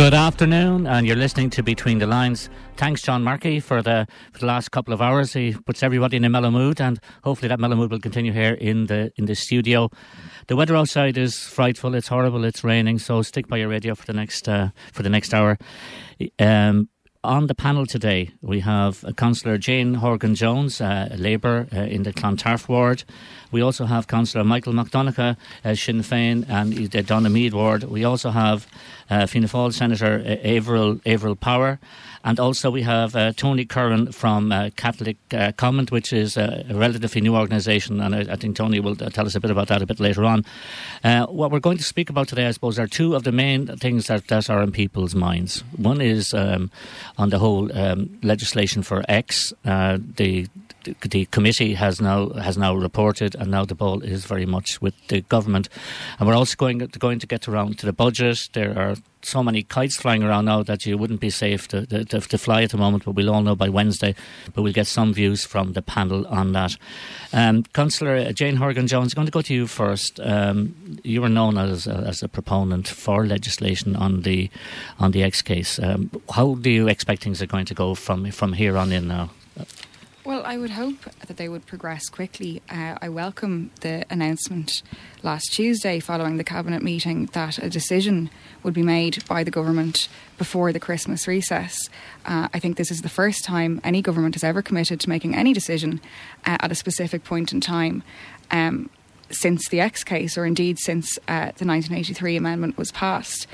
Good afternoon, and you're listening to Between the Lines. Thanks, John Markey, for the last couple of hours. He puts everybody in a mellow mood, and hopefully that mellow mood will continue here in the studio. The weather outside is frightful. It's horrible. It's raining. So stick by your radio for the next hour. On the panel today, we have Councillor Jane Horgan-Jones, Labour, in the Clontarf ward. We also have Councillor Michael McDonagh, Sinn Féin, and the Donaghmede ward. We also have Fianna Fáil Senator Averil Power. And also we have Tony Curran from Catholic Comment, which is a relatively new organisation, and I think Tony will tell us a bit about that a bit later on. What we're going to speak about today, I suppose, are two of the main things that are in people's minds. One is on the whole legislation for X. The committee has now reported, and now the ball is very much with the government. And we're also going to get around to the budget. There are so many kites flying around now that you wouldn't be safe to fly at the moment, but we'll all know by Wednesday. But we'll get some views from the panel on that. Councillor Jane Horgan-Jones, I'm going to go to you first. You were known as a proponent for legislation on the X case. How do you expect things are going to go from here on in now? Well, I would hope that they would progress quickly. I welcome the announcement last Tuesday following the Cabinet meeting that a decision would be made by the government before the Christmas recess. I think this is the first time any government has ever committed to making any decision at a specific point in time since the X case, or indeed since the 1983 amendment was passed.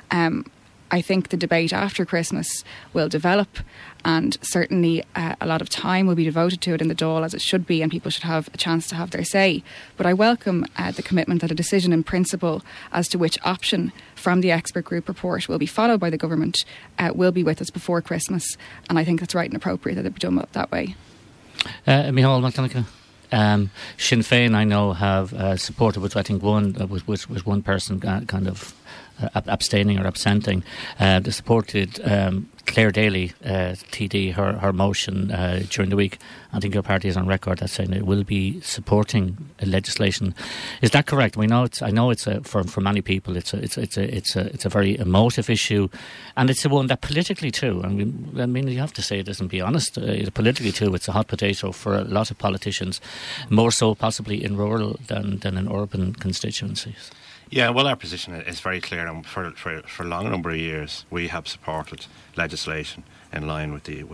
I think the debate after Christmas will develop, and certainly a lot of time will be devoted to it in the Dáil, as it should be, and people should have a chance to have their say. But I welcome the commitment that a decision in principle as to which option from the expert group report will be followed by the government will be with us before Christmas, and I think that's right and appropriate that it be done that way. Micheál McDonagh. Sinn Féin, I know, have supported, which I think was one person kind of abstaining or absenting. They supported Claire Daly, TD, her motion during the week. I think your party is on record as saying it will be supporting legislation. Is that correct? I know it's for many people it's a very emotive issue, and it's a one that politically too. I mean you have to say this and be honest. Politically too, it's a hot potato for a lot of politicians, more so possibly in rural than in urban constituencies. Yeah, well, our position is very clear, and for a long number of years we have supported legislation in line with the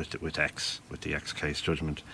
X case judgment.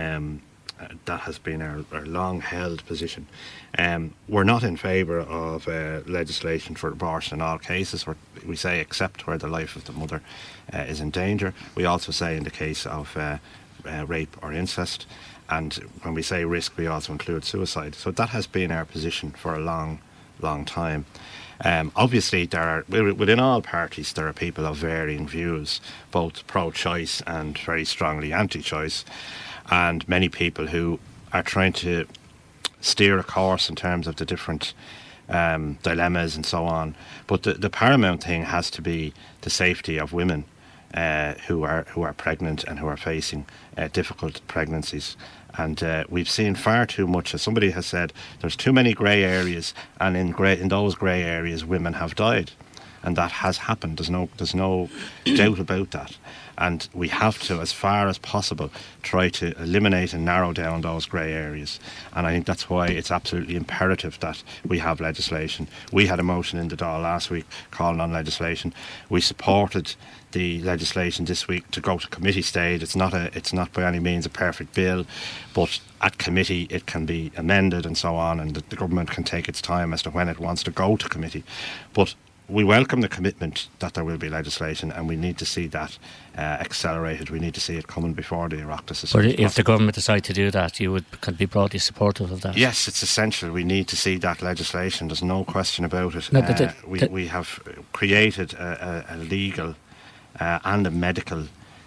That has been our long-held position. We're not in favour of legislation for abortion in all cases. We say except where the life of the mother is in danger. We also say in the case of rape or incest, and when we say risk, we also include suicide. So that has been our position for a long time. Obviously, within all parties there are people of varying views, both pro-choice and very strongly anti-choice, and many people who are trying to steer a course in terms of the different dilemmas and so on. But the paramount thing has to be the safety of women who are pregnant and who are facing difficult pregnancies. And we've seen far too much, as somebody has said, there's too many grey areas, and in those grey areas women have died, and that has happened. There's no doubt about that. And we have to, as far as possible, try to eliminate and narrow down those grey areas. And I think that's why it's absolutely imperative that we have legislation. We had a motion in the Dáil last week calling on legislation. We supported the legislation this week to go to committee stage. It's not by any means a perfect bill, but at committee it can be amended and so on, and the government can take its time as to when it wants to go to committee. But we welcome the commitment that there will be legislation, and we need to see that accelerated. We need to see it coming before the Oireachtas. But if the government decide to do that, you could be broadly supportive of that? Yes, it's essential. We need to see that legislation. There's no question about it. No, but we have created a legal and a medical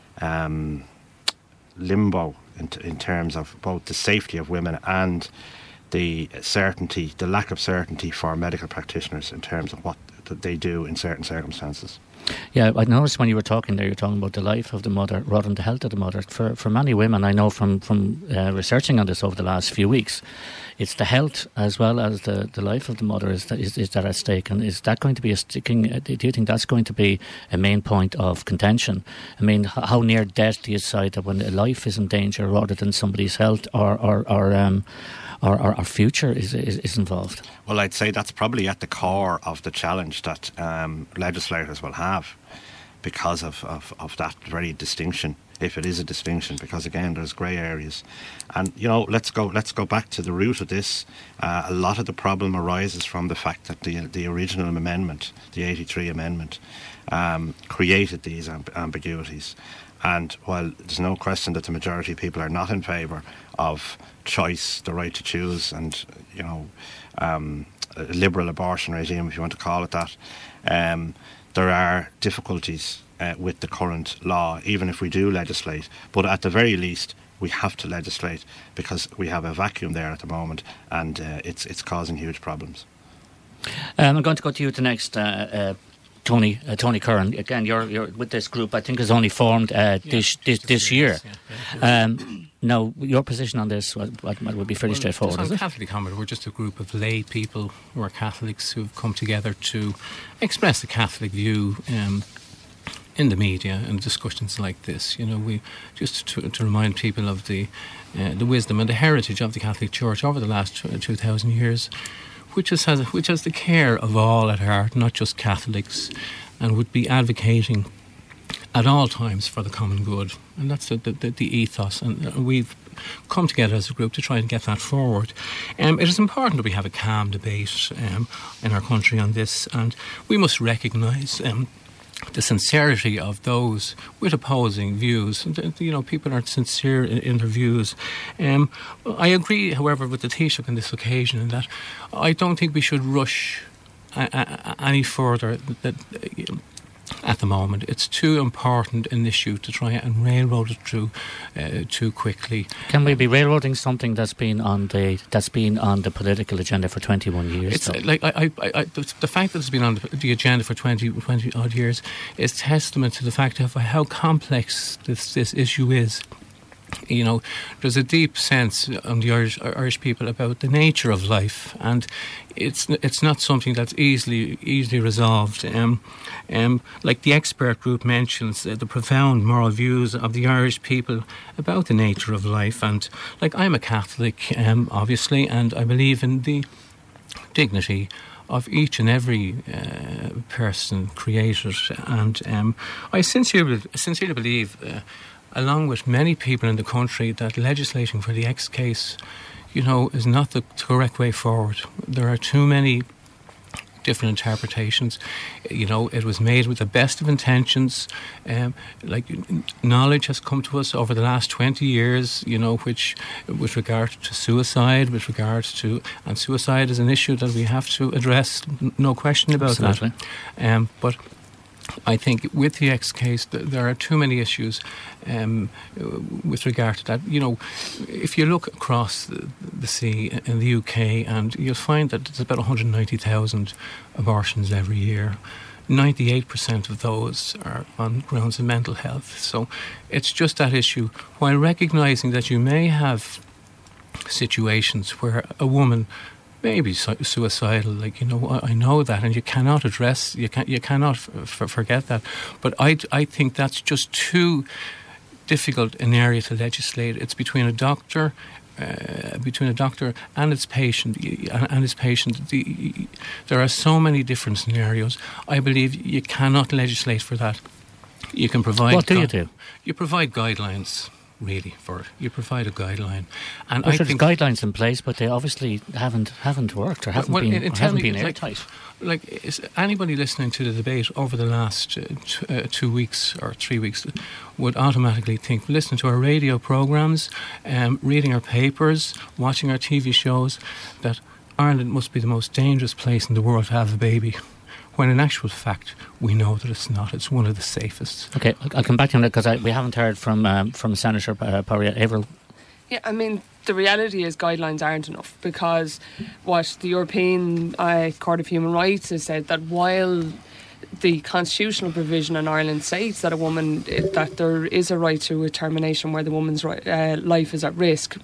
limbo in terms of both the safety of women and the lack of certainty for medical practitioners in terms of what they do in certain circumstances. Yeah, I noticed when you were talking there, you're talking about the life of the mother rather than the health of the mother. For many women, I know from researching on this over the last few weeks, it's the health as well as the life of the mother is that at stake. And is that going to be do you think that's going to be a main point of contention? I mean, how near death do you decide that when a life is in danger rather than somebody's health or our future is involved? Well, I'd say that's probably at the core of the challenge that legislators will have because of that very distinction, if it is a distinction, because again there's grey areas. And let's go back to the root of this. A lot of the problem arises from the fact that the original amendment, the 83 amendment, created these ambiguities. And while there's no question that the majority of people are not in favour of choice, the right to choose, and a liberal abortion regime, if you want to call it that, there are difficulties with the current law, even if we do legislate. But at the very least, we have to legislate because we have a vacuum there at the moment, and it's causing huge problems. I'm going to go to you the next. Tony Curran, again, you're with this group. I think is only formed this year. Now, your position on this would be fairly straightforward. On Catholic Comedy, we're just a group of lay people who are Catholics who've come together to express the Catholic view in the media and discussions like this. We just to remind people of the wisdom and the heritage of the Catholic Church over the last 2,000 years. Which has the care of all at heart, not just Catholics, and would be advocating at all times for the common good. And that's the ethos. And we've come together as a group to try and get that forward. It is important that we have a calm debate in our country on this, and we must recognise the sincerity of those with opposing views. People are sincere in their views. I agree, however, with the Taoiseach on this occasion in that I don't think we should rush any further at the moment. It's too important an issue to try and railroad it through too quickly. Can we be railroading something that's been on the political agenda for 21 years? It's the fact that it's been on the agenda for 20 odd years is testament to the fact of how complex this issue is. There's a deep sense on the Irish people about the nature of life, and it's not something that's easily resolved. Like the expert group mentions, the profound moral views of the Irish people about the nature of life. And I'm a Catholic, obviously, and I believe in the dignity of each and every person created. And I sincerely believe, along with many people in the country, that legislating for the X case, is not the correct way forward. There are too many different interpretations. It was made with the best of intentions. Knowledge has come to us over the last 20 years, which with regard to suicide, and suicide is an issue that we have to address, no question about Absolutely. That. But I think with the X case, there are too many issues with regard to that. If you look across the sea in the UK, and you'll find that there's about 190,000 abortions every year. 98% of those are on grounds of mental health. So it's just that issue, while recognising that you may have situations where a woman maybe suicidal, I know that, and you cannot forget that. But I think that's just too difficult an area to legislate. It's between a doctor and its patient. There are so many different scenarios. I believe you cannot legislate for that. You can provide. What do you do? You provide guidelines. Really, for it. You provide a guideline, and I think there's guidelines in place, but they obviously haven't worked or haven't been airtight. Is anybody listening to the debate over the last 2 weeks or 3 weeks would automatically think, listening to our radio programmes, reading our papers, watching our TV shows, that Ireland must be the most dangerous place in the world to have a baby? When in actual fact, we know that it's not. It's one of the safest. Okay, I'll come back to that because we haven't heard from Senator Pádraig Avril. Yeah, I mean, the reality is guidelines aren't enough, because what the European Court of Human Rights has said, that while the constitutional provision in Ireland states that that there is a right to a termination where the woman's life is at risk.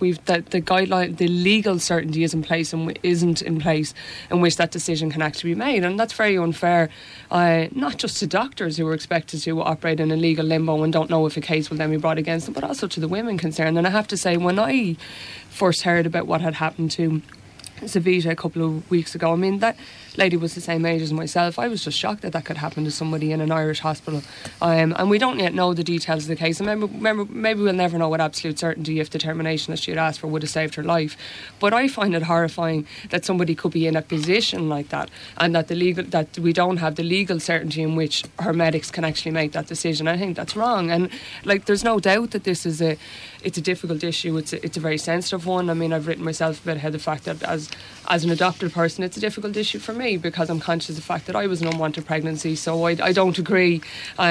The legal certainty is in place and isn't in place in which that decision can actually be made, and that's very unfair, not just to doctors who are expected to operate in a legal limbo and don't know if a case will then be brought against them, but also to the women concerned. And I have to say, when I first heard about what had happened to Savita a couple of weeks ago, I mean, that lady was the same age as myself. I was just shocked that could happen to somebody in an Irish hospital. And we don't yet know the details of the case. And maybe we'll never know with absolute certainty if the termination that she had asked for would have saved her life. But I find it horrifying that somebody could be in a position like that, and that we don't have the legal certainty in which her medics can actually make that decision. I think that's wrong. And there's no doubt that this is it's a difficult issue. It's a very sensitive one. I mean, I've written myself about how the fact that as an adopted person, it's a difficult issue for me, because I'm conscious of the fact that I was an unwanted pregnancy. So I don't agree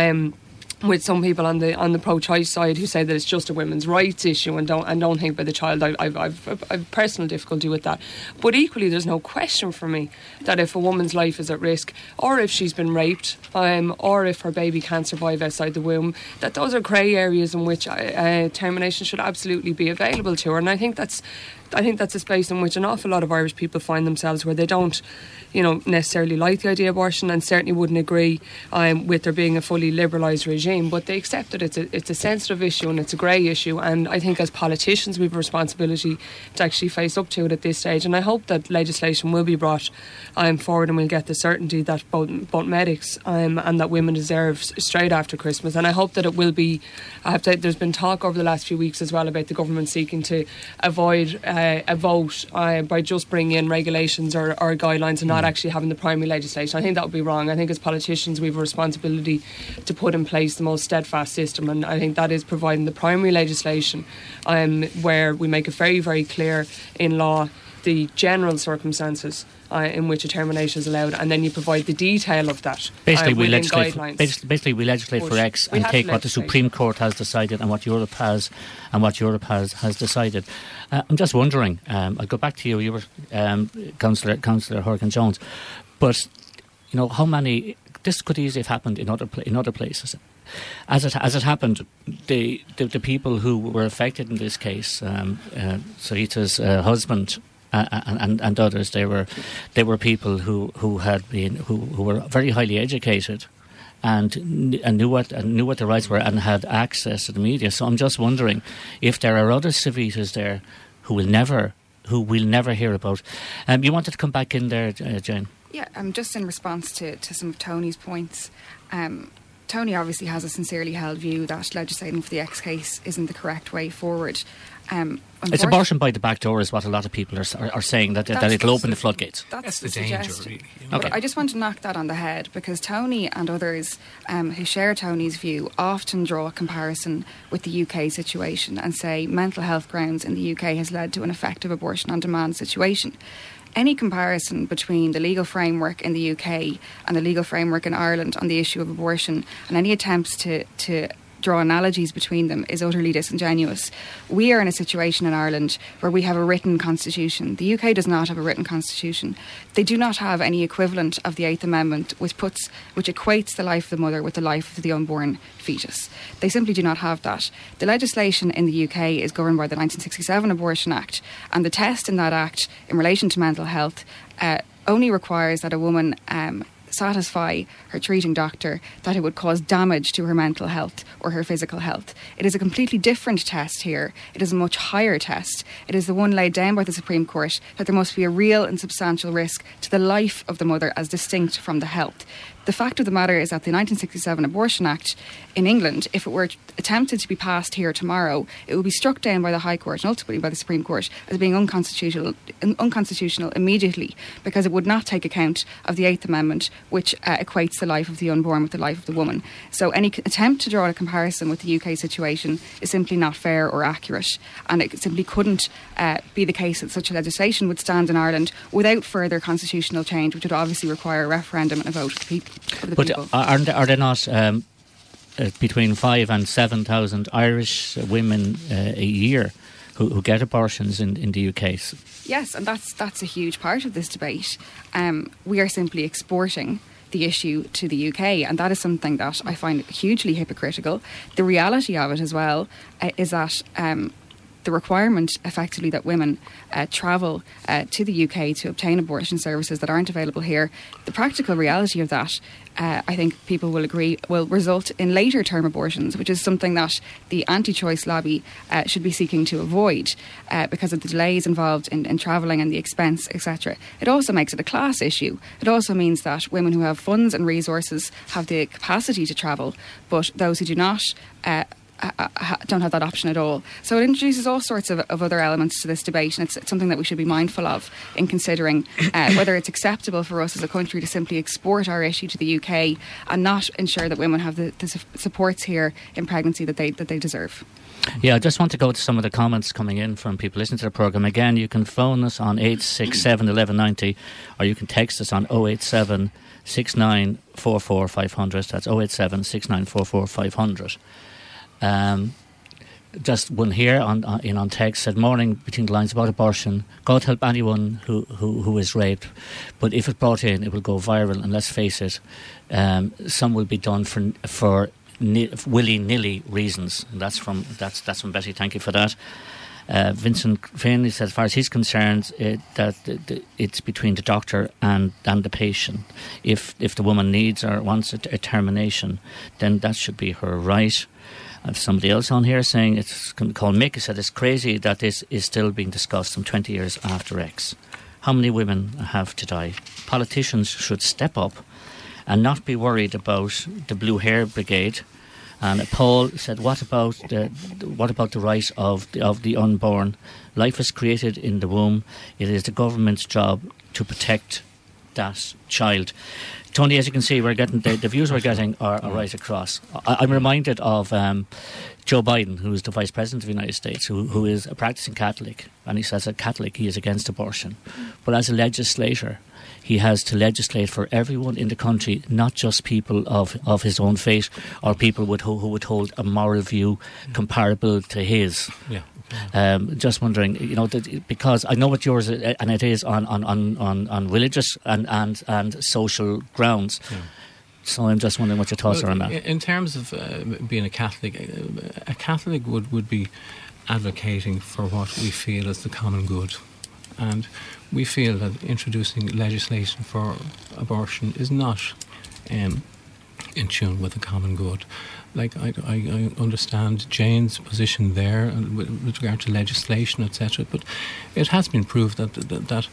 with some people on the pro-choice side who say that it's just a women's rights issue and don't think about the child. I've personal difficulty with that. But equally, there's no question for me that if a woman's life is at risk, or if she's been raped, or if her baby can't survive outside the womb, that those are grey areas in which termination should absolutely be available to her. And I think that's a space in which an awful lot of Irish people find themselves, where they don't, necessarily like the idea of abortion, and certainly wouldn't agree with there being a fully liberalised regime, but they accept that it's a sensitive issue and it's a grey issue. And I think as politicians we have a responsibility to actually face up to it at this stage. And I hope that legislation will be brought forward, and we'll get the certainty that both medics and that women deserve straight after Christmas. And I hope that it will be. There's been talk over the last few weeks as well about the government seeking to avoid a vote by just bringing in regulations or guidelines and not actually having the primary legislation. I think that would be wrong. I think as politicians we have a responsibility to put in place the most steadfast system, and I think that is providing the primary legislation where we make it very, very clear in law the general circumstances in which a termination is allowed, and then you provide the detail of that. Basically, we legislate for X and take what the Supreme Court has decided and what Europe has decided. I'm just wondering. I'll go back to you. You were Councillor Horgan-Jones, but how many? This could easily have happened in other places. As it happened, the people who were affected in this case, Savita's husband. And others, they were people who were very highly educated and knew what the rights were and had access to the media. So I'm just wondering if there are other Savitas there who we'll never hear about. You wanted to come back in there, Jane? Yeah, just in response to some of Tony's points. Tony obviously has a sincerely held view that legislating for the X case isn't the correct way forward. It's abortion by the back door is what a lot of people are saying, that it'll open the floodgates. That's the danger, really. Okay. I just want to knock that on the head, because Tony and others who share Tony's view often draw a comparison with the UK situation and say mental health grounds in the UK has led to an effective abortion on demand situation. Any comparison between the legal framework in the UK and the legal framework in Ireland on the issue of abortion, and any attempts to draw analogies between them, is utterly disingenuous. We are in a situation in Ireland where we have a written constitution. The UK does not have a written constitution. They do not have any equivalent of the Eighth Amendment, which equates the life of the mother with the life of the unborn fetus. They simply do not have that. The legislation in the UK is governed by the 1967 Abortion Act, and the test in that act in relation to mental health only requires that a woman satisfy her treating doctor that it would cause damage to her mental health or her physical health. It is a completely different test here. It is a much higher test. It is the one laid down by the Supreme Court, that there must be a real and substantial risk to the life of the mother as distinct from the health. The fact of the matter is that the 1967 Abortion Act in England, if it were attempted to be passed here tomorrow, it would be struck down by the High Court and ultimately by the Supreme Court as being unconstitutional immediately, because it would not take account of the Eighth Amendment, which equates the life of the unborn with the life of the woman. So any attempt to draw a comparison with the UK situation is simply not fair or accurate, and it simply couldn't be the case that such a legislation would stand in Ireland without further constitutional change, which would obviously require a referendum and a vote of the people. But are there not between 5,000 and 7,000 Irish women a year who get abortions in the UK? Yes, and that's a huge part of this debate. We are simply exporting the issue to the UK, and that is something that I find hugely hypocritical. The reality of it as well is that the requirement effectively that women travel to the UK to obtain abortion services that aren't available here, the practical reality of that, I think people will agree, will result in later term abortions, which is something that the anti-choice lobby should be seeking to avoid because of the delays involved in travelling and the expense, etc. It also makes it a class issue. It also means that women who have funds and resources have the capacity to travel, but those who do not don't have that option at all. So it introduces all sorts of other elements to this debate, and it's something that we should be mindful of in considering whether it's acceptable for us as a country to simply export our issue to the UK and not ensure that women have the supports here in pregnancy that they deserve. Yeah, I just want to go to some of the comments coming in from people listening to the programme. Again, you can phone us on 867 1190 or you can text us on 087 6944 500. That's 087 6944 500. Just one here on text said, morning between the lines about abortion. God help anyone who is raped, but if it's brought in, it will go viral. And let's face it, some will be done for willy-nilly reasons. And that's from Betty. Thank you for that. Vincent Finn, he said, as far as he's concerned, that it's between the doctor and the patient. If the woman needs or wants a termination, then that should be her right. I have somebody else on here saying, it's called Mick, he said, it's crazy that this is still being discussed some 20 years after X. How many women have to die? Politicians should step up and not be worried about the Blue Hair Brigade. And Paul said, what about the right of the unborn? Life is created in the womb. It is the government's job to protect that child. Tony, as you can see, we're getting the views we're getting are right across. I'm reminded of Joe Biden, who is the Vice President of the United States, who is a practicing Catholic, and he says as a Catholic he is against abortion. But as a legislator, he has to legislate for everyone in the country, not just people of his own faith or people who would hold a moral view comparable to his. Yeah. Just wondering, because I know what yours is, and it is on religious and social grounds. Yeah. So I'm just wondering what your thoughts are on that. In terms of being a Catholic would be advocating for what we feel is the common good, and we feel that introducing legislation for abortion is not in tune with the common good. Like I understand Jane's position there with regard to legislation, etc. But it has been proved that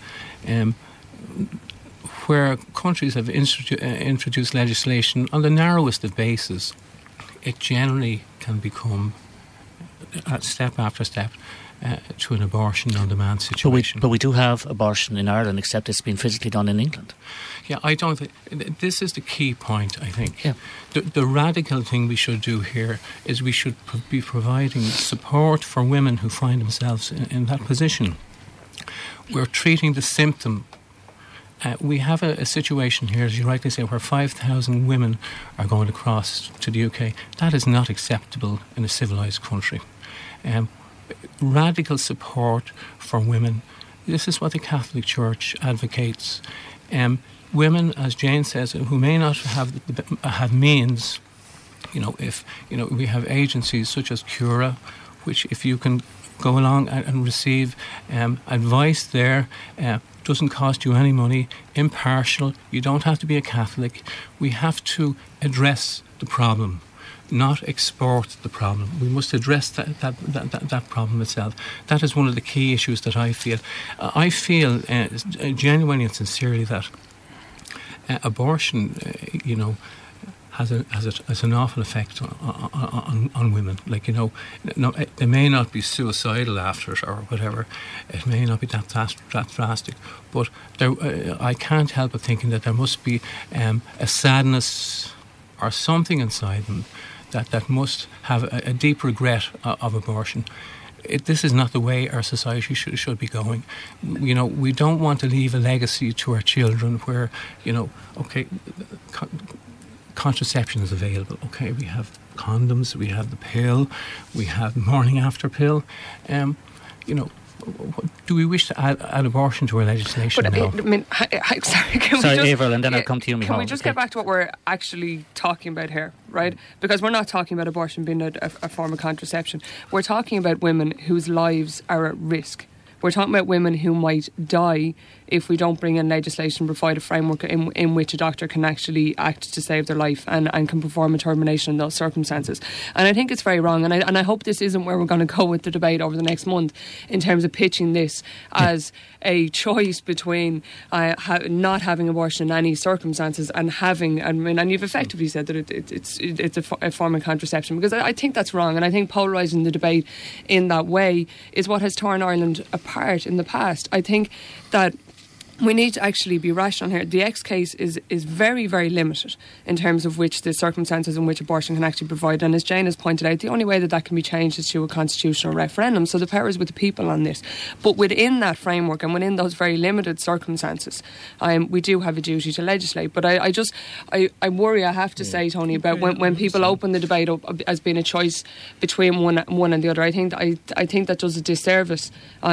where countries have introduced legislation on the narrowest of bases, it generally can become step after step to an abortion on demand situation. But we do have abortion in Ireland, except it's been physically done in England. Yeah, I don't think this is the key point. I think the radical thing we should do here is we should be providing support for women who find themselves in that position. We're treating the symptom. We have a situation here, as you rightly say, where 5,000 women are going across to the UK. That is not acceptable in a civilised country. Radical support for women. This is what the Catholic Church advocates. Women, as Jane says, who may not have means, if we have agencies such as Cura, which if you can go along and receive advice there, doesn't cost you any money, impartial. You don't have to be a Catholic. We have to address the problem, not export the problem. We must address that problem itself. That is one of the key issues that I feel. I feel genuinely and sincerely that abortion, has an awful effect on women. Like, they may not be suicidal after it or whatever. It may not be that drastic. But I can't help but thinking that there must be a sadness or something inside them that must have a deep regret of abortion. This is not the way our society should be going. We don't want to leave a legacy to our children where, contraception is available. Okay, we have condoms, we have the pill, we have the morning after pill. do we wish to add abortion to our legislation now? Sorry, Avril, and then I'll come to you, Micheál. Can we just get back to what we're actually talking about here, right? Because we're not talking about abortion being a form of contraception. We're talking about women whose lives are at risk. We're talking about women who might die if we don't bring in legislation, provide a framework in which a doctor can actually act to save their life and can perform a termination in those circumstances. And I think it's very wrong, and I hope this isn't where we're going to go with the debate over the next month in terms of pitching this as a choice between not having abortion in any circumstances and having, and you've effectively said that it's a form of contraception, because I think that's wrong, and I think polarising the debate in that way is what has torn Ireland apart in the past. I think that we need to actually be rational here. The X case is very, very limited in terms of which the circumstances in which abortion can actually provide. And as Jane has pointed out, the only way that can be changed is through a constitutional referendum. So the power is with the people on this. But within that framework and within those very limited circumstances, we do have a duty to legislate. But I worry, I have to say, Tony, about when people open the debate up as being a choice between one and the other. I think that does a disservice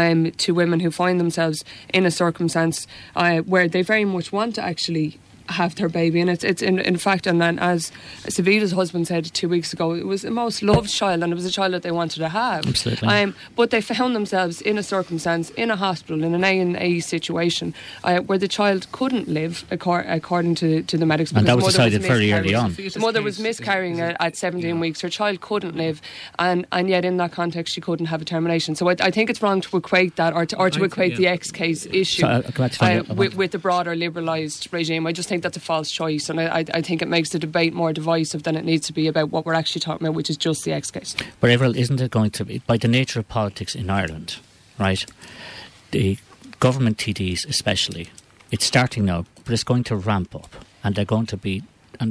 to women who find themselves in a circumstance where they very much want to actually have their baby, and it's in fact, and then as Savita's husband said 2 weeks ago, it was the most loved child, and it was a child that they wanted to have. Absolutely. But they found themselves in a circumstance, in a hospital, in an A&E situation, where the child couldn't live according to the medics. And that was decided very early on. The mother was miscarrying at 17 weeks. Her child couldn't live, and yet in that context she couldn't have a termination. So I think it's wrong to equate that or to equate the X case issue with the broader liberalised regime. I just think that's a false choice, and I think it makes the debate more divisive than it needs to be about what we're actually talking about, which is just the X case. But Avril, isn't it going to be, by the nature of politics in Ireland, right, the government TDs especially, it's starting now, but it's going to ramp up, and they're going to be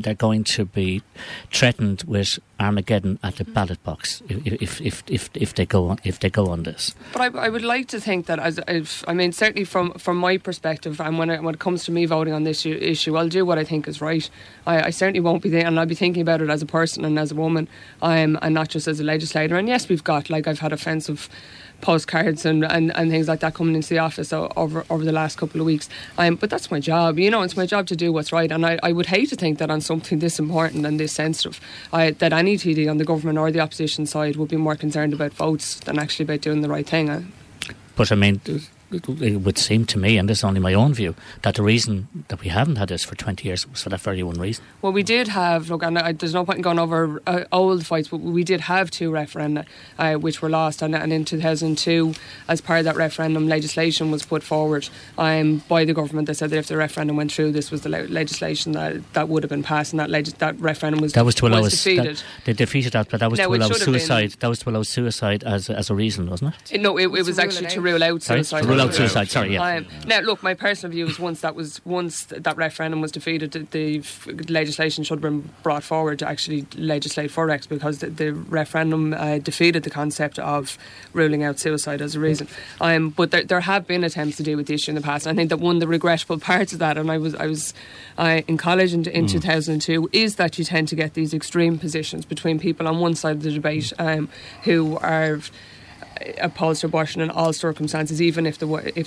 threatened with Armageddon at the ballot box if they go on this. But I would like to think that certainly from my perspective, and when it comes to me voting on this issue, I'll do what I think is right. I certainly won't be there, and I'll be thinking about it as a person and as a woman, and not just as a legislator. And yes, we've got, I've had offensive postcards and things like that coming into the office over the last couple of weeks. But that's my job, it's my job to do what's right, and I would hate to think that on something this important and this sensitive, that any TD on the government or the opposition side would be more concerned about votes than actually about doing the right thing. But it would seem to me, and this is only my own view, that the reason that we haven't had this for 20 years was for that very one reason. Well, we did have, and there's no point in going over old fights, but we did have 2 referenda which were lost, and in 2002, as part of that referendum, legislation was put forward by the government that said that if the referendum went through, this was the legislation that would have been passed, and that referendum was defeated. They defeated that, but that was to allow suicide. That was to allow suicide as a reason, wasn't it? No, it was actually to rule out suicide. Suicide, sorry, yeah. Now, look, my personal view is once that referendum was defeated, the legislation should have been brought forward to actually legislate for X, because the referendum defeated the concept of ruling out suicide as a reason. But there have been attempts to deal with the issue in the past. I think that one of the regrettable parts of that, and I was in college in 2002, is that you tend to get these extreme positions between people on one side of the debate who are opposed to abortion in all circumstances, even if the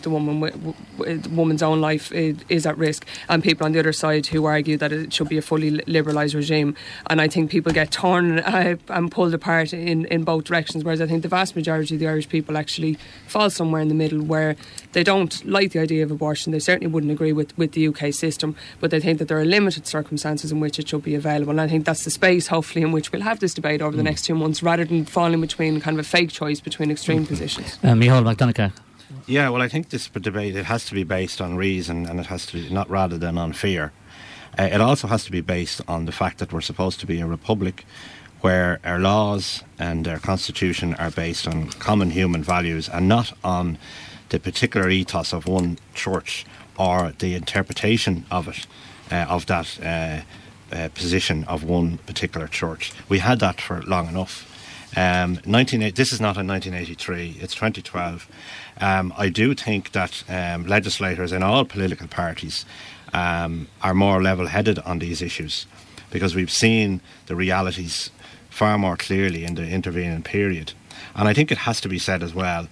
woman's own life is at risk, and people on the other side who argue that it should be a fully liberalised regime. And I think people get torn and pulled apart in both directions, whereas I think the vast majority of the Irish people actually fall somewhere in the middle, where they don't like the idea of abortion. They certainly wouldn't agree with the UK system, but they think that there are limited circumstances in which it should be available. And I think that's the space, hopefully, in which we'll have this debate over the next 2 months, rather than falling between kind of a fake choice between extreme positions. Micheál McDonagh. Yeah, well, I think this debate, it has to be based on reason, and it has to be not rather than on fear. It also has to be based on the fact that we're supposed to be a republic where our laws and our constitution are based on common human values and not on the particular ethos of one church or the interpretation of it, of that position of one particular church. We had that for long enough. This is not in 1983, it's 2012. I do think that legislators in all political parties are more level-headed on these issues, because we've seen the realities far more clearly in the intervening period. And I think it has to be said as well,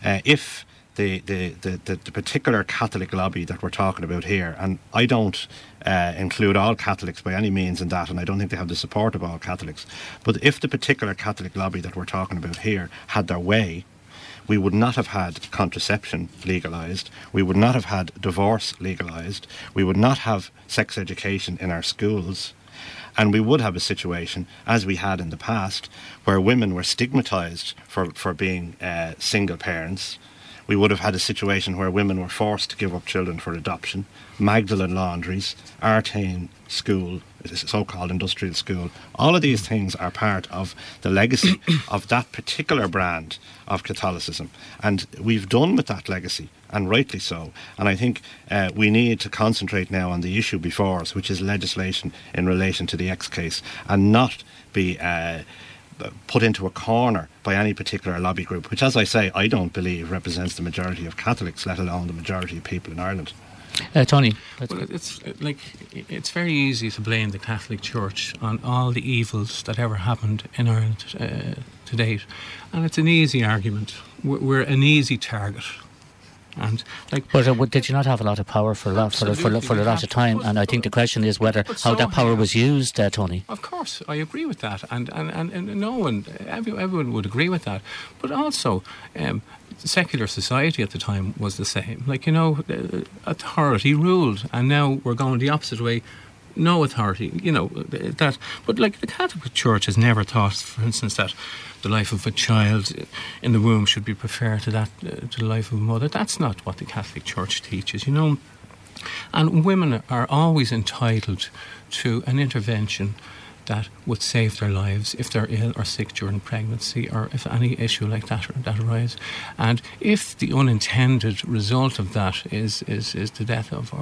if the particular Catholic lobby that we're talking about here, and I don't include all Catholics by any means in that, and I don't think they have the support of all Catholics, but if the particular Catholic lobby that we're talking about here had their way, we would not have had contraception legalised, we would not have had divorce legalised, we would not have sex education in our schools, and we would have a situation, as we had in the past, where women were stigmatised for being single parents. We would have had a situation where women were forced to give up children for adoption, Magdalen laundries, Artane school, so-called industrial school. All of these things are part of the legacy of that particular brand of Catholicism. And we've done with that legacy, and rightly so. And I think we need to concentrate now on the issue before us, which is legislation in relation to the X case, and not be put into a corner by any particular lobby group, which, as I say, I don't believe represents the majority of Catholics, let alone the majority of people in Ireland. Tony? Well, it's very easy to blame the Catholic Church on all the evils that ever happened in Ireland to date, and it's an easy argument. We're an easy target. And but did you not have a lot of power for a lot of time? And I think the question is whether how that power was used, Tony. Of course, I agree with that, and no one, everyone would agree with that. But also, secular society at the time was the same. Authority ruled, and now we're going the opposite way. No authority, that. But the Catholic Church has never thought, for instance, that the life of a child in the womb should be preferred to the life of a mother. That's not what the Catholic Church teaches, And women are always entitled to an intervention that would save their lives if they're ill or sick during pregnancy, or if any issue like that arises. And if the unintended result of that is the death of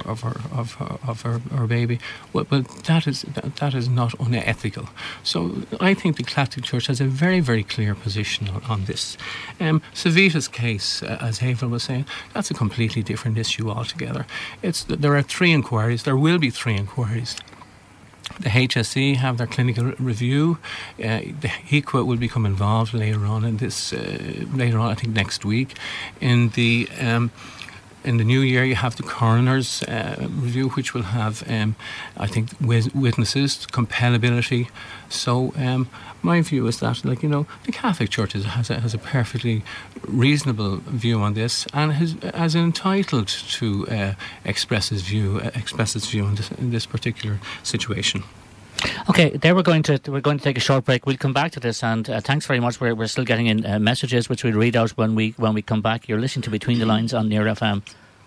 our baby, well, that is not unethical. So I think the Catholic Church has a very, very clear position on this. Savita's case, as Havel was saying, that's a completely different issue altogether. There are 3 inquiries. There will be 3 inquiries. The HSE have their clinical review. The HEQA will become involved later on, I think next week. In the new year, you have the coroner's review, which will have, I think, witnesses, compellability. So my view is that, the Catholic Church has a perfectly reasonable view on this, and is entitled to express its view in this particular situation. Okay, there we're going to take a short break. We'll come back to this, and thanks very much. We're still getting in messages, which we'll read out when we come back. You're listening to Between the Lines on Near FM.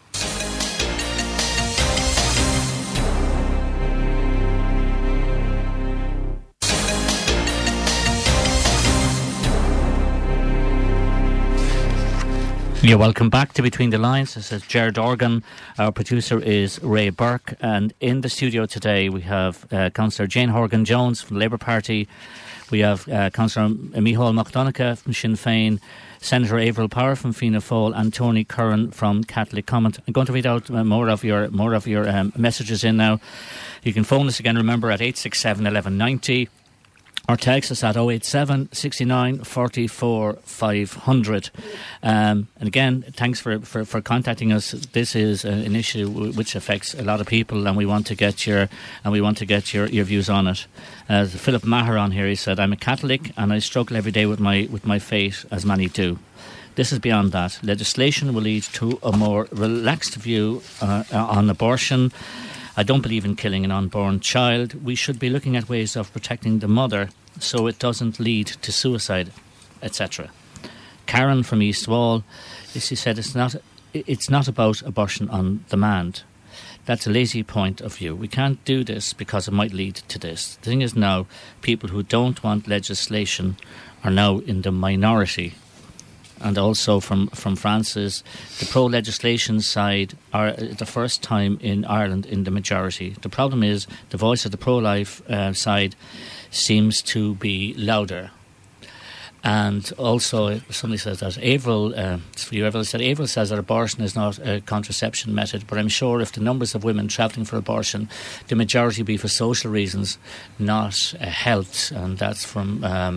You're welcome back to Between the Lines. This is Gerard Organ. Our producer is Ray Burke. And in the studio today we have Councillor Jane Horgan-Jones from the Labour Party. We have Councillor Micheál Mac Donnchadh from Sinn Féin, Senator Avril Power from Fianna Fáil, and Tony Curran from Catholic Comment. I'm going to read out more of your messages in now. You can phone us again, remember, at 867 1190. Or text us at 087 69 44 500. And again, thanks for contacting us. This is an issue which affects a lot of people, and we want to get your views on it. Philip Maher on here, he said, "I'm a Catholic and I struggle every day with my faith, as many do. This is beyond that. Legislation will lead to a more relaxed view on abortion. I don't believe in killing an unborn child. We should be looking at ways of protecting the mother so it doesn't lead to suicide, etc." Karen from East Wall, she said it's not about abortion on demand. That's a lazy point of view. We can't do this because it might lead to this. The thing is now, people who don't want legislation are now in the minority. And also from Francis, the pro-legislation side are the first time in Ireland in the majority. The problem is the voice of the pro-life side seems to be louder. And also, somebody says that it's for you, Avril, said Avril says that abortion is not a contraception method, but I'm sure if the numbers of women travelling for abortion, the majority be for social reasons, not health. And that's from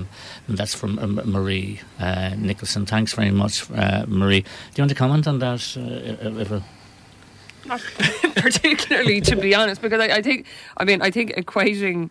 Marie Nicholson. Thanks very much, Marie. Do you want to comment on that, Avril? Not particularly, to be honest, because I think equating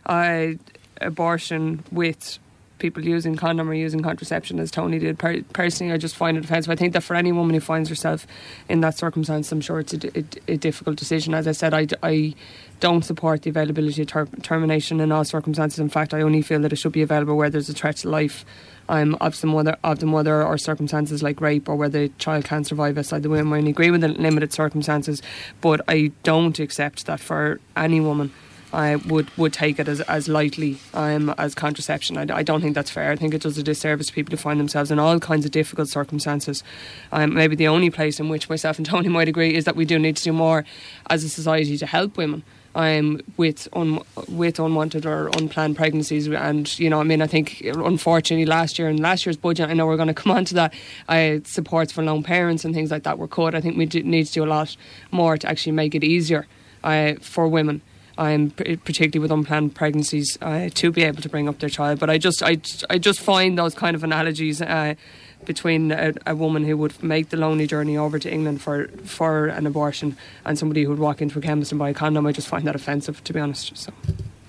abortion with people using condom or using contraception, as Tony did, personally I just find it offensive. I think that for any woman who finds herself in that circumstance, I'm sure it's a difficult decision. As I said, I don't support the availability of termination in all circumstances. In fact, I only feel that it should be available where there's a threat to life of the mother, or circumstances like rape, or where the child can't survive outside the womb. I only agree with the limited circumstances, but I don't accept that for any woman I would take it as lightly as contraception. I don't think that's fair. I think it does a disservice to people who find themselves in all kinds of difficult circumstances. Maybe the only place in which myself and Tony might agree is that we do need to do more as a society to help women with unwanted or unplanned pregnancies. And I think unfortunately last year's budget, I know we're going to come on to that, supports for lone parents and things like that were cut. I think we need to do a lot more to actually make it easier for women, particularly with unplanned pregnancies, to be able to bring up their child. But I just find those kind of analogies between a woman who would make the lonely journey over to England for an abortion and somebody who would walk into a chemist and buy a condom, I just find that offensive, to be honest. So.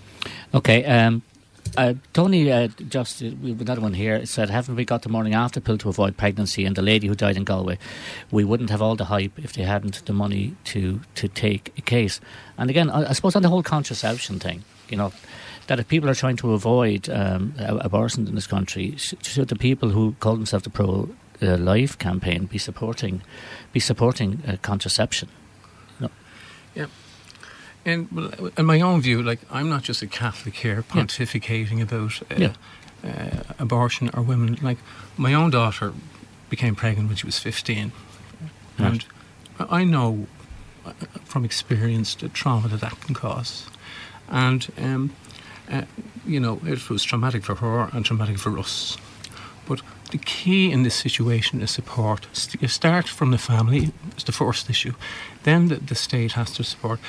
Okay, Tony, just with another one here, said, haven't we got the morning after pill to avoid pregnancy? And the lady who died in Galway, we wouldn't have all the hype if they hadn't the money to take a case. And again, I suppose on the whole contraception thing, that if people are trying to avoid abortion in this country, should the people who call themselves the pro-life campaign be supporting contraception? No. Yeah. And in my own view, I'm not just a Catholic here pontificating about abortion or women. Like, my own daughter became pregnant when she was 15. Right. And I know from experience the trauma that can cause. And, it was traumatic for her and traumatic for us. But the key in this situation is support. You start from the family, it's the first issue. Then the state has to support.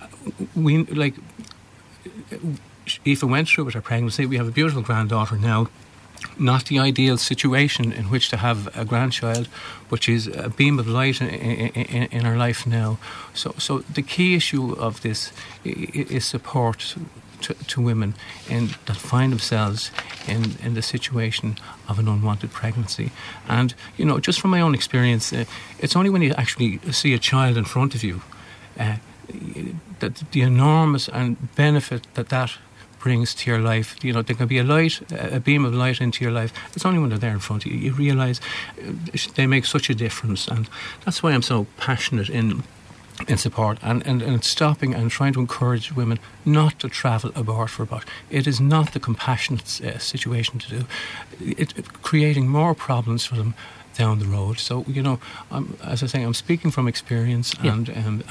Aoife went through with her pregnancy. We have a beautiful granddaughter now. Not the ideal situation in which to have a grandchild, but she's a beam of light in her life now. So the key issue of this is support to women that find themselves in the situation of an unwanted pregnancy. And, just from my own experience, it's only when you actually see a child in front of you that the enormous benefit that brings to your life. There can be a beam of light into your life. It's only when they're there in front of you. You realise they make such a difference. And that's why I'm so passionate in support and stopping and trying to encourage women not to travel abroad for abortion. It is not the compassionate situation to do. It's creating more problems for them down the road. So, as I say, I'm speaking from experience, and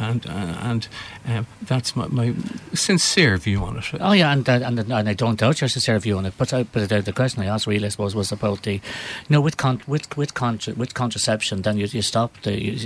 that's my sincere view on it. Oh yeah, and I don't doubt your sincere view on it. But the question I asked really, I suppose, was about the, with contraception, then you stop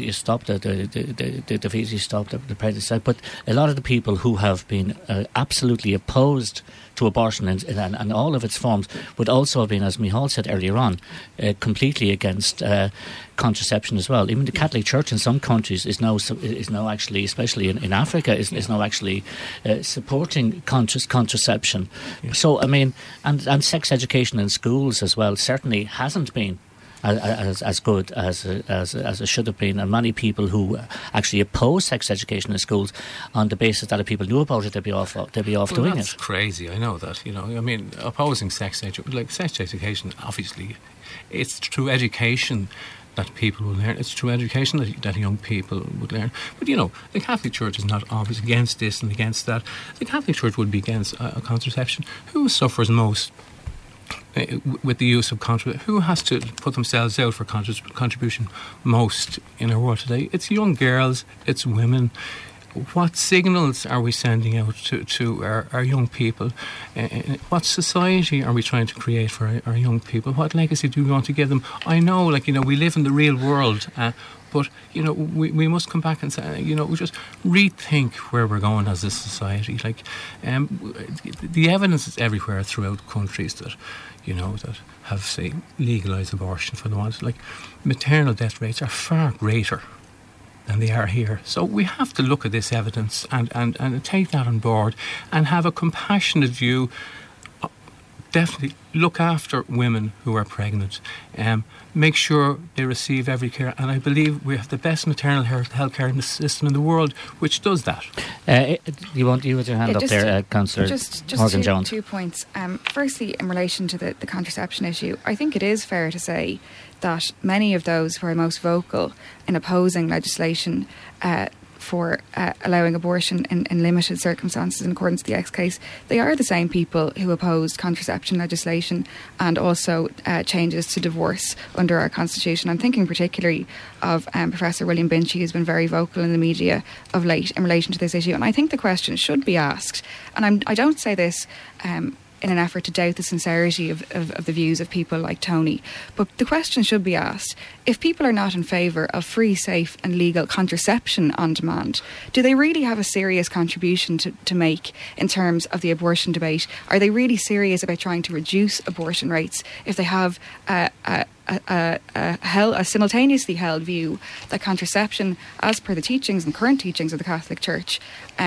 the fetus, you stop the pregnancy. But a lot of the people who have been absolutely opposed to abortion and all of its forms would also have been, as Micheál said earlier on, completely against contraception as well. Even the Catholic Church in some countries is now actually, especially in Africa, is now actually supporting contraception. Yeah. So, I mean, and sex education in schools as well certainly hasn't been as good as it should have been, and many people who actually oppose sex education in schools on the basis that if people knew about it, they'd be off doing that's it. Crazy, I know that. Opposing sex education, obviously, it's through education that people will learn. It's through education that young people would learn. But the Catholic Church is not always against this and against that. The Catholic Church would be against contraception. Who suffers most with the use of contraception? Who has to put themselves out for contribution most in our world today? It's young girls, it's women. what signals are we sending out to our young people? What society are we trying to create for our young people? What legacy do we want to give them? I know, we live in the real world, but, we must come back and say, we just rethink where we're going as a society. The evidence is everywhere throughout countries that, that have, say, legalised abortion for the ones. Maternal death rates are far greater than they are here. So we have to look at this evidence and take that on board and have a compassionate view. Definitely look after women who are pregnant. Make sure they receive every care. And I believe we have the best maternal health care system in the world, which does that. You with your hand up there, Councillor Morgan Jones. 2 points. Firstly, in relation to the contraception issue, I think it is fair to say that many of those who are most vocal in opposing legislation for allowing abortion in limited circumstances in accordance with the X case, they are the same people who opposed contraception legislation and also changes to divorce under our constitution. I'm thinking particularly of Professor William Binchy, who's been very vocal in the media of late in relation to this issue. And I think the question should be asked, and I don't say this in an effort to doubt the sincerity of the views of people like Tony. But the question should be asked, if people are not in favour of free, safe and legal contraception on demand, do they really have a serious contribution to make in terms of the abortion debate? Are they really serious about trying to reduce abortion rates if they have a simultaneously held view that contraception, as per the teachings and current teachings of the Catholic Church,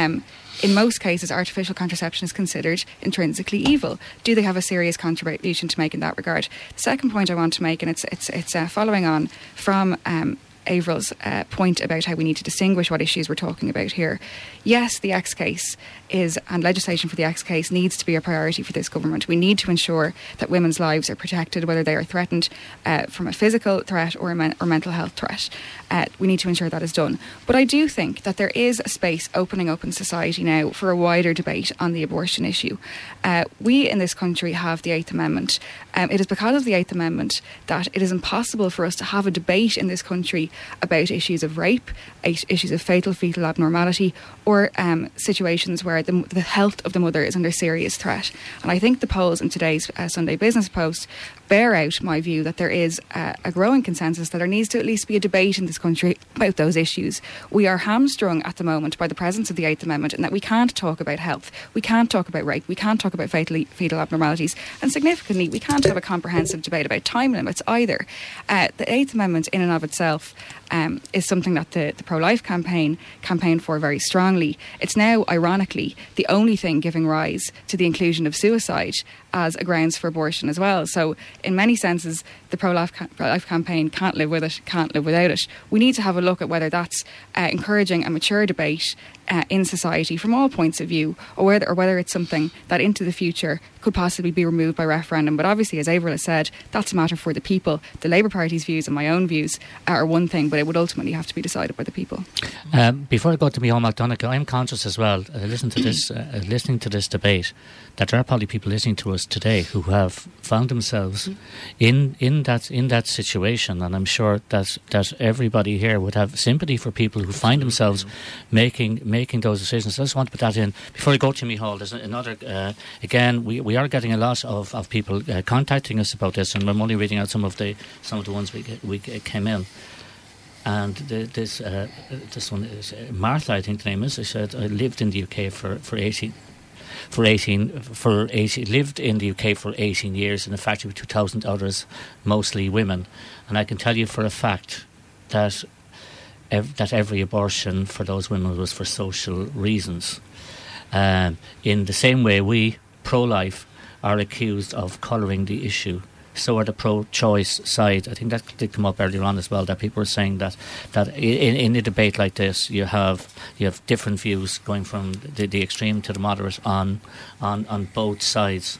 in most cases, artificial contraception is considered intrinsically evil? Do they have a serious contribution to make in that regard? The second point I want to make, and it's following on from Avril's point about how we need to distinguish what issues we're talking about here. Yes, the X case and legislation for the X case needs to be a priority for this government. We need to ensure that women's lives are protected, whether they are threatened from a physical threat or a mental health threat. We need to ensure that is done. But I do think that there is a space opening up in society now for a wider debate on the abortion issue. We in this country have the Eighth Amendment. It is because of the Eighth Amendment that it is impossible for us to have a debate in this country about issues of rape, issues of fatal fetal abnormality, or situations where the health of the mother is under serious threat. And I think the polls in today's Sunday Business Post bear out my view that there is a growing consensus that there needs to at least be a debate in this country about those issues. We are hamstrung at the moment by the presence of the Eighth Amendment, and that we can't talk about health, we can't talk about rape, we can't talk about fetal abnormalities, and significantly we can't have a comprehensive debate about time limits either. The Eighth Amendment in and of itself is something that the pro-life campaign campaigned for very strongly. It's now, ironically, the only thing giving rise to the inclusion of suicide as a grounds for abortion as well. So in many senses, the pro-life campaign can't live with it, can't live without it. We need to have a look at whether that's encouraging a mature debate in society from all points of view, or whether it's something that into the future could possibly be removed by referendum. But obviously, as Avril has said, that's a matter for the people. The Labour Party's views and my own views are one thing, but it would ultimately have to be decided by the people. Before I go to Micheál McDonagh, I'm conscious as well, listening to this debate, that there are probably people listening to us today who have found themselves in that situation, and I'm sure that everybody here would have sympathy for people who find themselves making those decisions. I just want to put that in before I go to Micheál. There's another again. We are getting a lot of people contacting us about this, and I'm only reading out some of the ones we came in. And this one is Martha, I think the name is. She said, I lived in the UK lived in the UK for 18 years in a factory with 2,000 others, mostly women, and I can tell you for a fact that every abortion for those women was for social reasons. In the same way, we pro-life are accused of colouring the issue. So are the pro-choice side. I think that did come up earlier on as well, that people were saying that in a debate like this, you have different views going from the extreme to the moderate on both sides.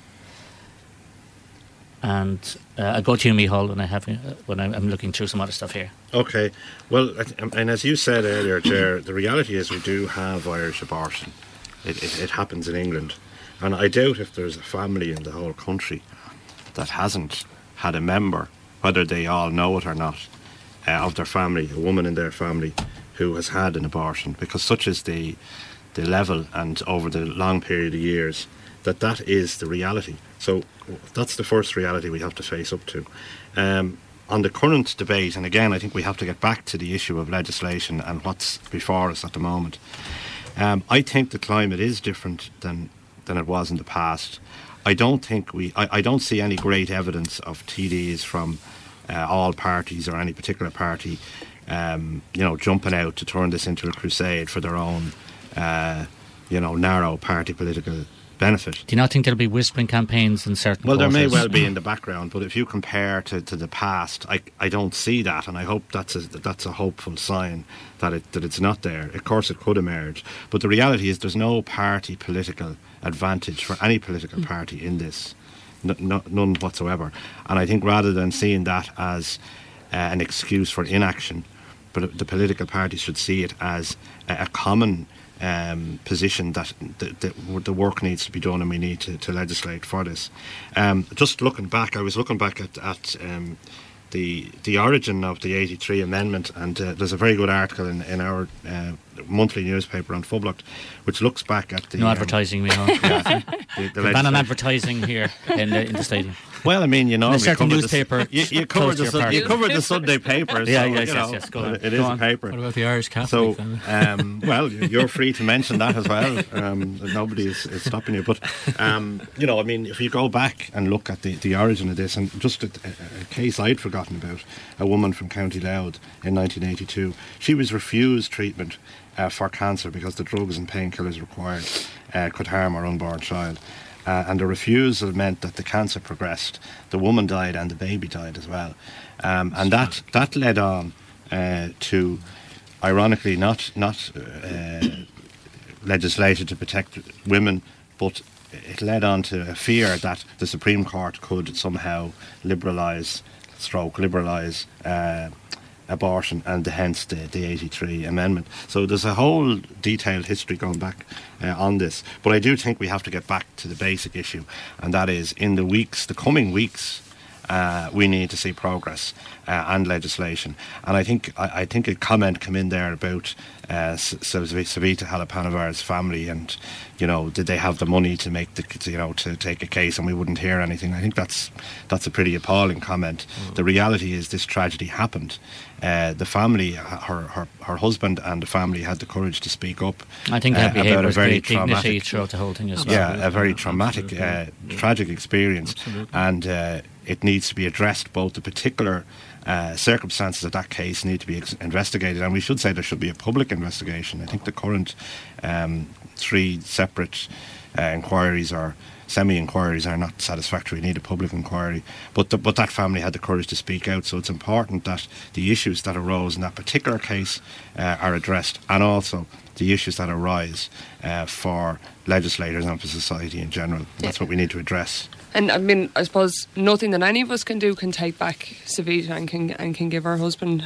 And I go to you, Micheál, when I'm looking through some other stuff here. Okay. Well, and as you said earlier, Ger, the reality is we do have Irish abortion. It happens in England. And I doubt if there's a family in the whole country that hasn't had a member, whether they all know it or not, of their family, a woman in their family who has had an abortion, because such is the level and over the long period of years that is the reality. So that's the first reality we have to face up to. On the current debate, and again I think we have to get back to the issue of legislation and what's before us at the moment. I think the climate is different than it was in the past. I don't see any great evidence of TDs from all parties or any particular party jumping out to turn this into a crusade for their own narrow party political benefit. Do you not think there'll be whispering campaigns in certain Well, quarters? there may well be in the background, but if you compare to the past, I don't see that, and I hope that's a hopeful sign that it's not there. Of course it could emerge, but the reality is there's no party political advantage for any political party in this, none whatsoever. And I think rather than seeing that as an excuse for inaction, but the political parties should see it as a common position that the work needs to be done and we need to legislate for this. Just looking back, I was looking back at the origin of the 83 amendment, and there's a very good article in our monthly newspaper on Phoblacht, which looks back at the... No advertising, we know. the ban on advertising here in the stadium. Well, I mean, you know, a certain newspaper. You covered the Sunday paper. Yes. Go on. It is a paper. What about the Irish Catholic? So, well, you're free to mention that as well. Nobody is stopping you. But, I mean, if you go back and look at the origin of this, and just a case I'd forgotten about, a woman from County Louth in 1982, she was refused treatment for cancer because the drugs and painkillers required could harm her unborn child. And the refusal meant that the cancer progressed, the woman died and the baby died as well. And that led on to, ironically, not legislation to protect women, but it led on to a fear that the Supreme Court could somehow liberalise abortion, and hence the 83 amendment. So there's a whole detailed history going back on this. But I do think we have to get back to the basic issue, and that is in the coming weeks, we need to see progress and legislation. And I think a comment came in there about Savita Halappanavar's family, and did they have the money to make to take a case, and we wouldn't hear anything. I think that's a pretty appalling comment. The reality is this tragedy happened. The family, her husband and the family had the courage to speak up. I think that behaviour was very traumatic dignity throughout the whole thing as well. Yeah, a very traumatic, tragic experience. Absolutely. And it needs to be addressed. Both the particular circumstances of that case need to be investigated, and we should say there should be a public investigation. I think the current 3 separate inquiries or semi-inquiries are not satisfactory. We need a public inquiry. But that family had the courage to speak out, so it's important that the issues that arose in that particular case are addressed, and also the issues that arise for legislators and for society in general. That's what we need to address. And I mean, I suppose nothing that any of us can do can take back Savita and can give her husband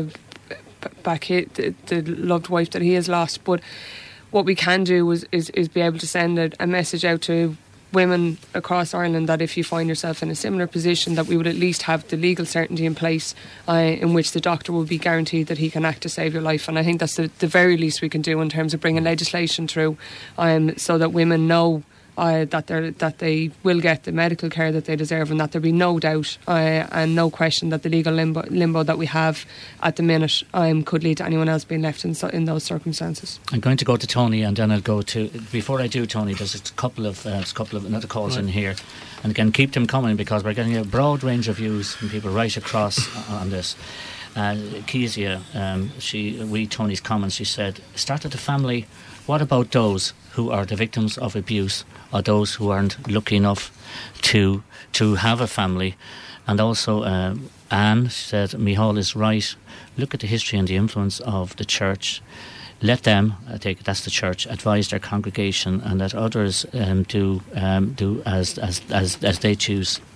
back the loved wife that he has lost. But what we can do is be able to send a message out to women across Ireland that if you find yourself in a similar position, that we would at least have the legal certainty in place in which the doctor will be guaranteed that he can act to save your life. And I think that's the very least we can do in terms of bringing legislation through, so that women know that they will get the medical care that they deserve, and that there be no doubt and no question that the legal limbo that we have at the minute could lead to anyone else being left in those circumstances. I'm going to go to Tony, and then I'll go to... Before I do, Tony, there's a couple of another calls in here. And again, keep them coming, because we're getting a broad range of views from people right across on this. Kezia, Tony's comments, she said, start at the family. What about those who are the victims of abuse, or those who aren't lucky enough to have a family? And also Anne said, Micheál is right. Look at the history and the influence of the church. Let them, that's the church, advise their congregation, and let others do as they choose.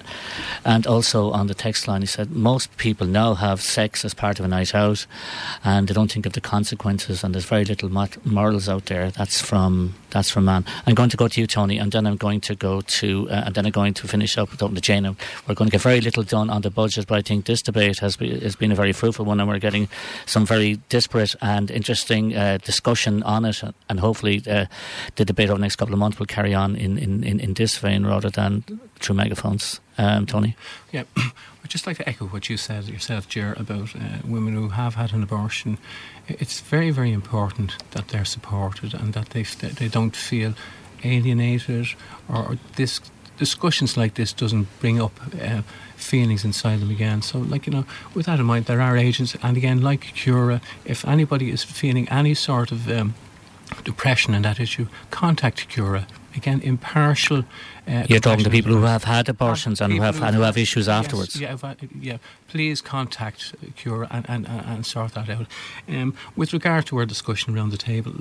And also on the text line, he said most people now have sex as part of a night out, and they don't think of the consequences. And there's very little morals out there. That's from Anne. I'm going to go to you, Tony, and then I'm going to go to finish up with Jane. We're going to get very little done on the budget, but I think this debate has been a very fruitful one, and we're getting some very disparate and interesting discussion on it, and hopefully the debate over the next couple of months will carry on in this vein rather than through megaphones. Tony? Yeah, I'd just like to echo what you said yourself, Ger, about women who have had an abortion. It's very, very important that they're supported and that they don't feel alienated, or discussions like this doesn't bring up feelings inside them again. So, with that in mind, there are agents, and again, like Cura, if anybody is feeling any sort of depression in that issue, contact Cura. Again, impartial. You're talking to people who have had abortions and who have issues afterwards. Yeah. Please contact Cura and sort that out. With regard to our discussion around the table,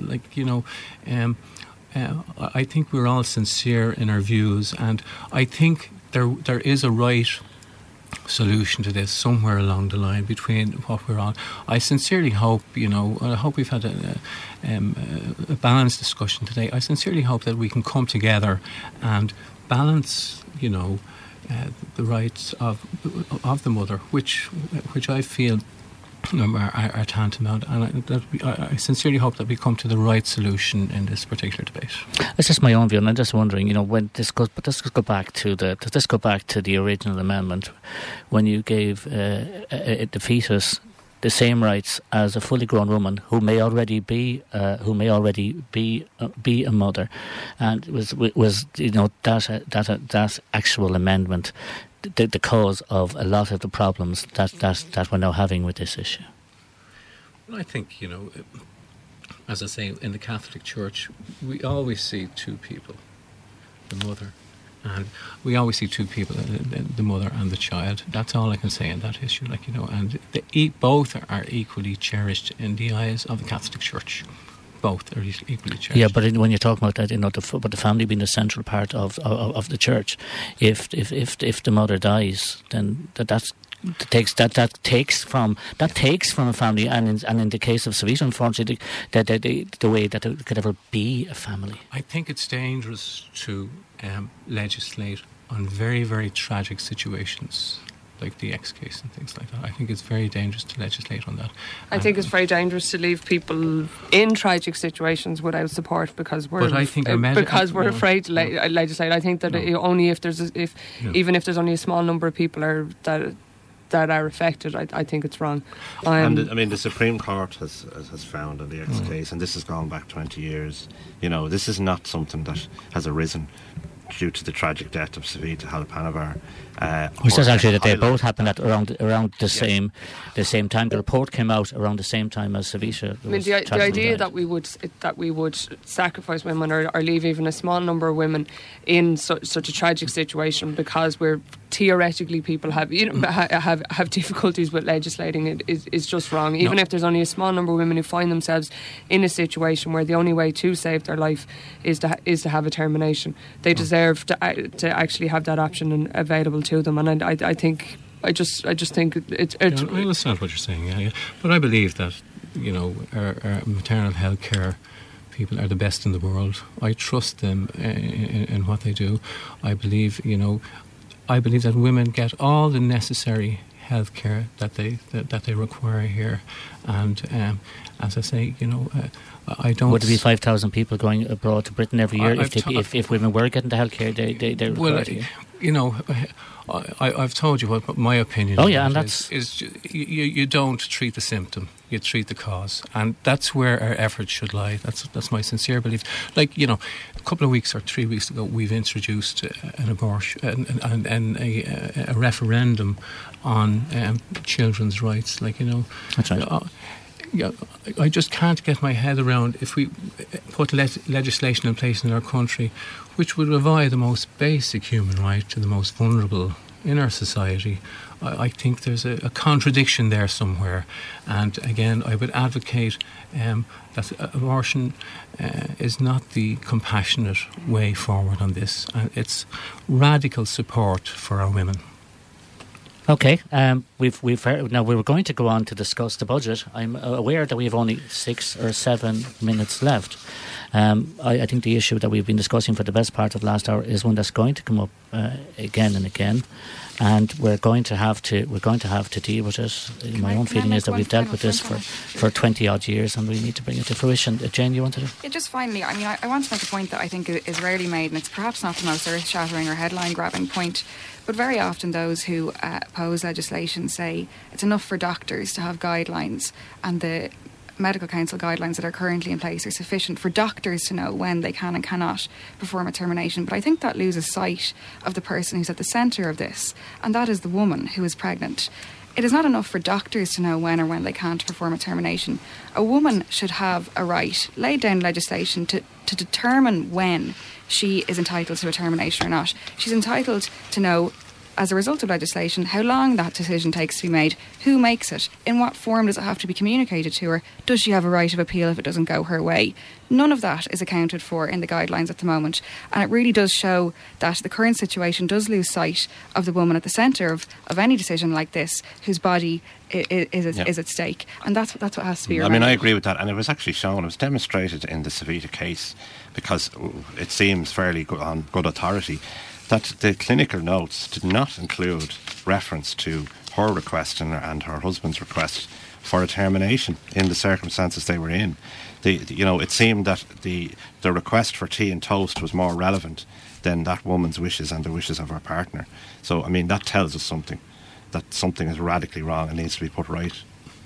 I think we're all sincere in our views, and I think there is a right solution to this somewhere along the line between what we're on. I sincerely hope, I hope we've had a balanced discussion today. I sincerely hope that we can come together and balance, the rights of the mother, which I feel are tantamount, and I sincerely hope that we come to the right solution in this particular debate. It's just my own view, and I'm just wondering, when let's go back to the original amendment, when you gave the fetus the same rights as a fully grown woman who may already be a mother, and it was that actual amendment the cause of a lot of the problems that we're now having with this issue. Well, I think, as I say, in the Catholic Church, we always see two people, the mother, and we always see two people, the mother and the child. That's all I can say on that issue, and both are equally cherished in the eyes of the Catholic Church. Both are equally cherished. Yeah, but when you're talking about that, about the family being a central part of the church, if the mother dies, then that takes from a family, and in the case of Savita, unfortunately, the way that it could ever be a family. I think it's dangerous to legislate on very, very tragic situations, like the X case and things like that. I think it's very dangerous to legislate on that. I think it's very dangerous to leave people in tragic situations without support because we're afraid to legislate. I think that only if there's even if there's only a small number of people that are affected, I think it's wrong. And the Supreme Court has found in the X case, and this has gone back 20 years. This is not something that has arisen due to the tragic death of Savita Halappanavar. Which says actually that they both happened at around the same time. The report came out around the same time as Savita. The idea that we would sacrifice women or leave even a small number of women in such a tragic situation because we're theoretically people have difficulties with legislating it is just wrong. Even if there's only a small number of women who find themselves in a situation where the only way to save their life is to have a termination, they deserve to actually have that option available to them. And I just think it's. I understand what you're saying, yeah. But I believe that our maternal health care people are the best in the world. I trust them in what they do. I believe that women get all the necessary health care that they require here, and as I say, I don't. Would there be 5,000 people going abroad to Britain every year if women were getting the health care they require here? I've told you what my opinion is you don't treat the symptom, you treat the cause, and that's where our efforts should lie. That's my sincere belief. A couple of weeks or 3 weeks ago, we've introduced an abortion and a referendum on children's rights. That's right. I just can't get my head around if we put legislation in place in our country which would provide the most basic human right to the most vulnerable in our society, I think there's a contradiction there somewhere. And again, I would advocate that abortion is not the compassionate way forward on this. It's radical support for our women. Okay, we've heard, now we were going to go on to discuss the budget. I'm aware that we have only 6 or 7 minutes left. I think the issue that we've been discussing for the best part of the last hour is one that's going to come up again and again, and we're going to have to deal with it. My own feeling is that we've dealt with this for 20 odd years, and we need to bring it to fruition. Jane, you wanted to? Yeah, just finally, I mean, I want to make a point that I think is rarely made, and it's perhaps not the most earth-shattering or headline-grabbing point, but very often those who oppose legislation say it's enough for doctors to have guidelines, and the Medical Council guidelines that are currently in place are sufficient for doctors to know when they can and cannot perform a termination. But I think that loses sight of the person who's at the centre of this, and that is the woman who is pregnant. It is not enough for doctors to know when or when they can't perform a termination. A woman should have a right, laid down legislation to determine when she is entitled to a termination or not. She's entitled to know, as a result of legislation, how long that decision takes to be made, who makes it, in what form does it have to be communicated to her, does she have a right of appeal if it doesn't go her way. None of that is accounted for in the guidelines at the moment, and it really does show that the current situation does lose sight of the woman at the centre of any decision like this, whose body is at stake, and that's what has to be remembered. I mean, I agree with that, and it was actually shown, it was demonstrated in the Savita case, because it seems fairly good, on good authority, that the clinical notes did not include reference to her request and her husband's request for a termination in the circumstances they were in. It seemed that the request for tea and toast was more relevant than that woman's wishes and the wishes of her partner. So, I mean, that tells us something, that something is radically wrong and needs to be put right.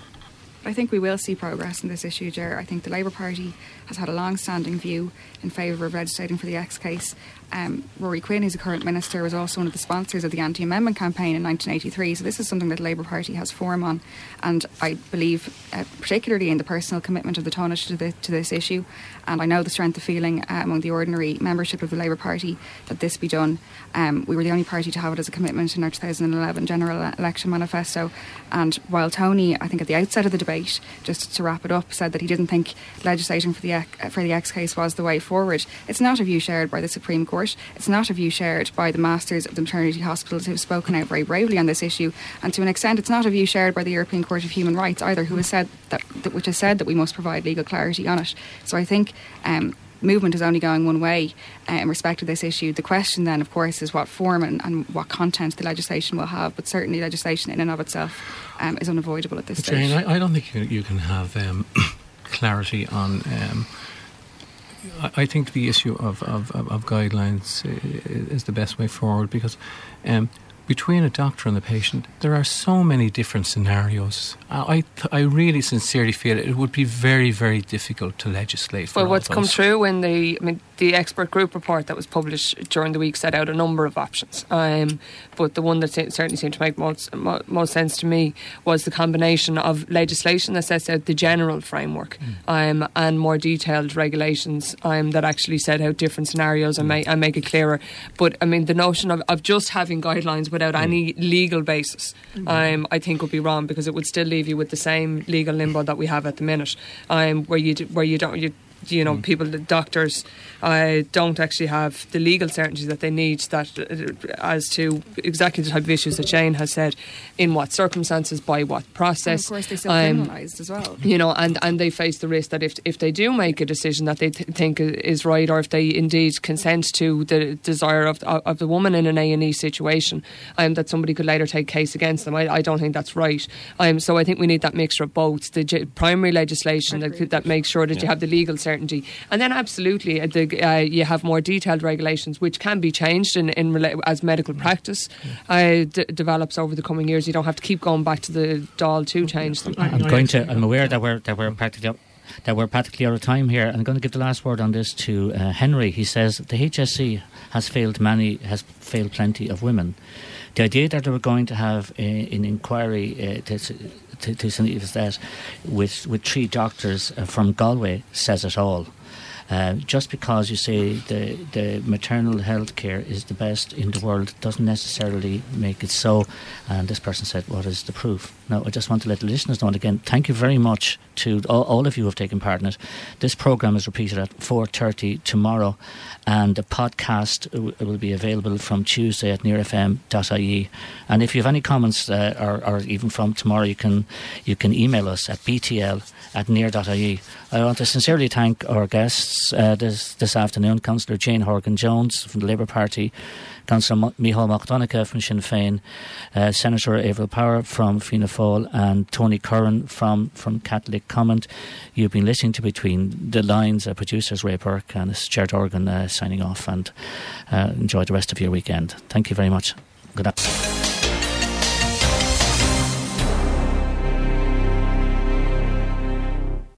I think we will see progress in this issue, Ger. I think the Labour Party has had a long-standing view in favour of legislating for the X case. Rory Quinn, who's a current minister, was also one of the sponsors of the anti-amendment campaign in 1983, so this is something that the Labour Party has form on, and I believe particularly in the personal commitment of the Taoiseach to this issue, and I know the strength of feeling among the ordinary membership of the Labour Party that this be done. We were the only party to have it as a commitment in our 2011 general election manifesto, and while Tony, I think at the outset of the debate, just to wrap it up, said that he didn't think legislating for the X case was the way forward, it's not a view shared by the Supreme Court. It's not a view shared by the masters of the maternity hospitals who have spoken out very bravely on this issue, and to an extent it's not a view shared by the European Court of Human Rights either, who has said which has said that we must provide legal clarity on it. So I think movement is only going one way in respect to this issue. The question then, of course, is what form and what content the legislation will have, but certainly legislation in and of itself is unavoidable at this stage. Jane, I don't think you can have clarity on I think the issue of guidelines is the best way forward, because between a doctor and the patient, there are so many different scenarios. I really sincerely feel it would be very, very difficult to legislate for all what's of come us. through in the expert group report that was published during the week set out a number of options. But the one that certainly seemed to make most sense to me was the combination of legislation that sets out the general framework and more detailed regulations that actually set out different scenarios and make it clearer. But I mean, the notion of just having guidelines without any legal basis, I think would be wrong, because it would still leave you with the same legal limbo that we have at the minute, where you don't. People, the doctors, don't actually have the legal certainty that they need, that as to exactly the type of issues that Shane has said, in what circumstances, by what process. And of course, they're still criminalised as well. And they face the risk that if they do make a decision that they think is right, or if they indeed consent to the desire of the woman in an A&E situation, that somebody could later take case against them. I don't think that's right. So I think we need that mixture of both, the primary legislation that makes sure that you have the legal certainty, and then absolutely you have more detailed regulations which can be changed as medical practice develops over the coming years. You don't have to keep going back to the Dáil to change them. I'm aware that we're practically out of time here. I'm going to give the last word on this to Henry. He says the HSE has failed plenty of women. The idea that they were going to have an inquiry to see if that with 3 doctors from Galway says it all. Just because you say the maternal health care is the best in the world doesn't necessarily make it so. And this person said, what is the proof? Now, I just want to let the listeners know, and again, thank you very much to all of you who have taken part in it. This programme is repeated at 4:30 tomorrow, and the podcast will be available from Tuesday at nearfm.ie. And if you have any comments, or even from tomorrow, you can email us at btl@near.ie. I want to sincerely thank our guests this afternoon, Councillor Jane Horgan-Jones from the Labour Party, Councillor Micheál Mac Donnchadh from Sinn Féin, Senator Avril Power from Fianna Fáil, and Tony Curran from Catholic Comment. You've been listening to Between the Lines. Producers Ray Burke, and it's Gerard Organ signing off, and enjoy the rest of your weekend. Thank you very much. Good afternoon.